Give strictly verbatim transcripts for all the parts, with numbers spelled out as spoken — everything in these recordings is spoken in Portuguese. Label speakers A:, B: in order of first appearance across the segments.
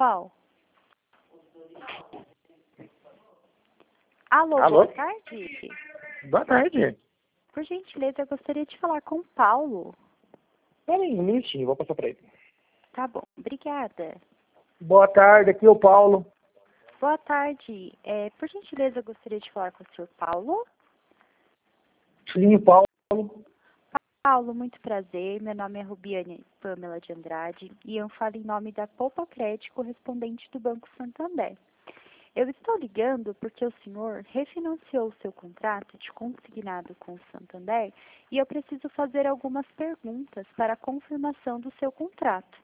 A: qual? Alô,
B: Alô?
A: boa tarde.
B: Boa tarde.
A: Por gentileza, eu gostaria de falar com o Paulo.
B: Peraí, um minutinho, vou passar para ele.
A: Tá bom, obrigada.
B: Boa tarde, aqui é o Paulo.
A: Boa tarde. É, por gentileza, eu gostaria de falar com o senhor Paulo.
B: Sim, Paulo.
A: Paulo, muito prazer. Meu nome é Rubiane Pamela de Andrade e eu falo em nome da Poupa Crédito, correspondente do Banco Santander. Eu estou ligando porque o senhor refinanciou o seu contrato de consignado com o Santander e eu preciso fazer algumas perguntas para a confirmação do seu contrato.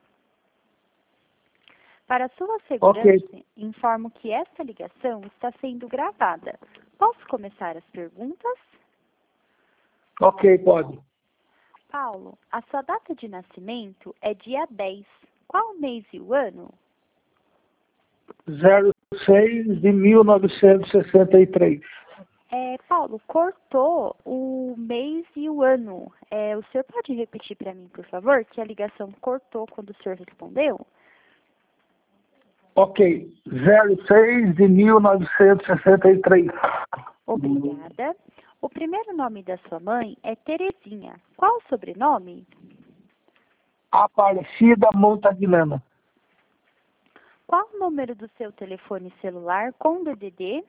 A: Para sua segurança,
B: Ok.
A: informo que esta ligação está sendo gravada. Posso começar as perguntas?
B: Ok, pode.
A: Paulo, a sua data de nascimento é dia dez. Qual o mês e o ano?
B: zero seis de mil novecentos e sessenta e três.
A: É, Paulo, cortou o mês e o ano. É, o senhor pode repetir para mim, por favor, que a ligação cortou quando o senhor respondeu?
B: Ok. zero seis de mil novecentos e sessenta e três.
A: Obrigada. O primeiro nome da sua mãe é Terezinha. Qual o sobrenome?
B: Aparecida Montagnana.
A: Qual o número do seu telefone celular com D D D?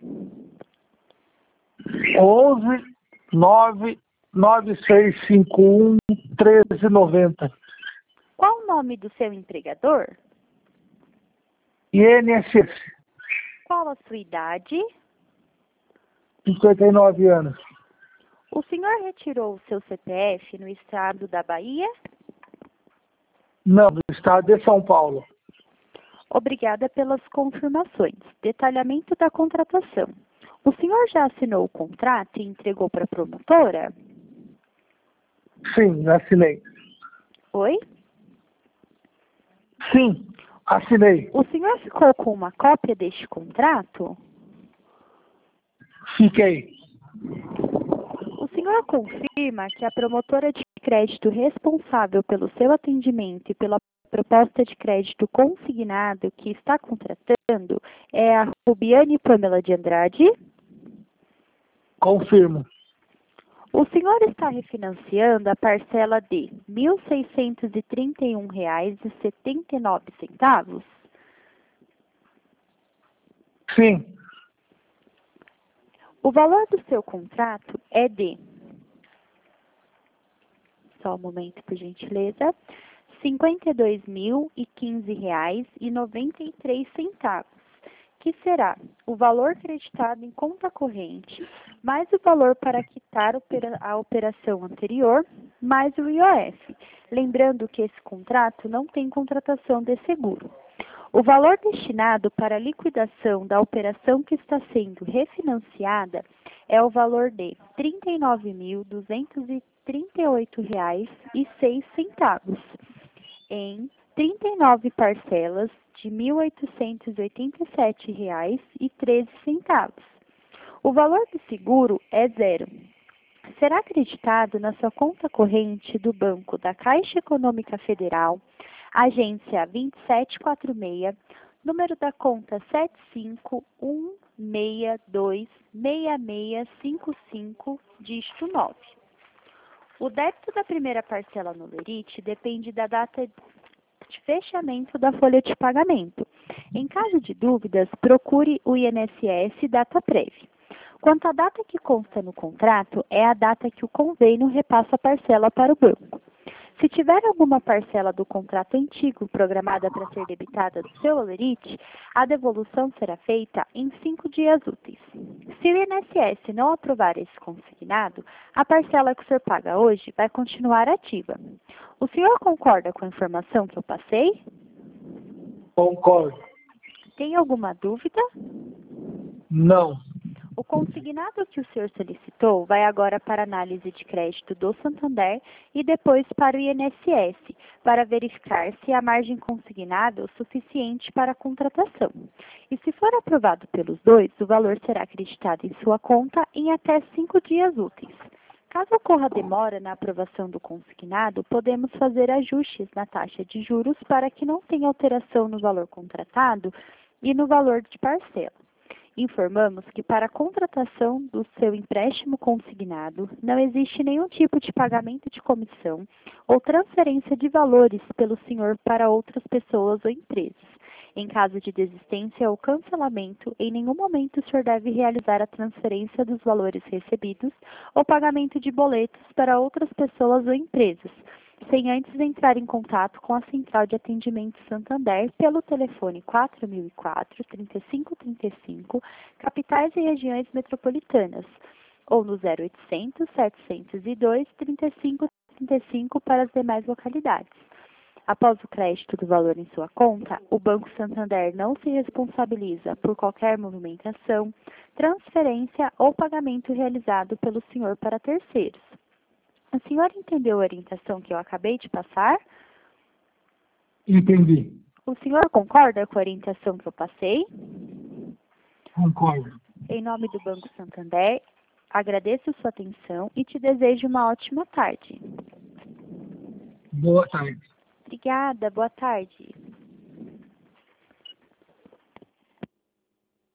B: onze nove nove seis cinco um treze noventa.
A: Qual o nome do seu empregador?
B: I N S S.
A: Qual a sua idade?
B: cinquenta e nove anos.
A: O senhor retirou o seu C P F no estado da Bahia?
B: Não, do estado de São Paulo.
A: Obrigada pelas confirmações. Detalhamento da contratação. O senhor já assinou o contrato e entregou para a promotora?
B: Sim, assinei.
A: Oi?
B: Sim, assinei.
A: O senhor ficou com uma cópia deste contrato?
B: Fiquei.
A: O senhor confirma que a promotora de crédito responsável pelo seu atendimento e pela proposta de crédito consignado que está contratando é a Rubiane Pamela de Andrade?
B: Confirmo.
A: O senhor está refinanciando a parcela de mil seiscentos e trinta e um reais e setenta e nove centavos?
B: Sim.
A: O valor do seu contrato é de, só um momento por gentileza, cinquenta e dois mil e quinze reais e noventa e três centavos, que será o valor creditado em conta corrente, mais o valor para quitar a operação anterior, mais o I O F. Lembrando que esse contrato não tem contratação de seguro. O valor destinado para a liquidação da operação que está sendo refinanciada é o valor de trinta e nove mil duzentos e trinta e oito reais e seis centavos, em trinta e nove parcelas de mil oitocentos e oitenta e sete reais e treze centavos. O valor do seguro é zero. Será acreditado na sua conta corrente do Banco da Caixa Econômica Federal, agência vinte e sete quarenta e seis, número da conta sete cinco um seis dois seis seis cinco cinco, dígito nove. O débito da primeira parcela no Lerite depende da data de fechamento da folha de pagamento. Em caso de dúvidas, procure o I N S S DataPrev. Quanto à data que consta no contrato, é a data que o convênio repassa a parcela para o banco. Se tiver alguma parcela do contrato antigo programada para ser debitada do seu Olerite, a devolução será feita em cinco dias úteis. Se o I N S S não aprovar esse consignado, a parcela que o senhor paga hoje vai continuar ativa. O senhor concorda com a informação que eu passei?
B: Concordo.
A: Tem alguma dúvida?
B: Não.
A: O consignado que o senhor solicitou vai agora para análise de crédito do Santander e depois para o I N S S, para verificar se a margem consignada é o suficiente para a contratação. E se for aprovado pelos dois, o valor será acreditado em sua conta em até cinco dias úteis. Caso ocorra demora na aprovação do consignado, podemos fazer ajustes na taxa de juros para que não tenha alteração no valor contratado e no valor de parcela. Informamos que para a contratação do seu empréstimo consignado, não existe nenhum tipo de pagamento de comissão ou transferência de valores pelo senhor para outras pessoas ou empresas. Em caso de desistência ou cancelamento, em nenhum momento o senhor deve realizar a transferência dos valores recebidos ou pagamento de boletos para outras pessoas ou empresas, sem antes entrar em contato com a Central de Atendimento Santander pelo telefone quatro mil e quatro, trinta e cinco trinta e cinco, capitais e regiões metropolitanas, ou no zero oitocentos, setecentos e dois, trinta e cinco trinta e cinco para as demais localidades. Após o crédito do valor em sua conta, o Banco Santander não se responsabiliza por qualquer movimentação, transferência ou pagamento realizado pelo senhor para terceiros. O senhor entendeu a orientação que eu acabei de passar?
B: Entendi.
A: O senhor concorda com a orientação que eu passei?
B: Concordo.
A: Em nome do Banco Santander, agradeço sua atenção e te desejo uma ótima tarde.
B: Boa tarde.
A: Obrigada, boa tarde.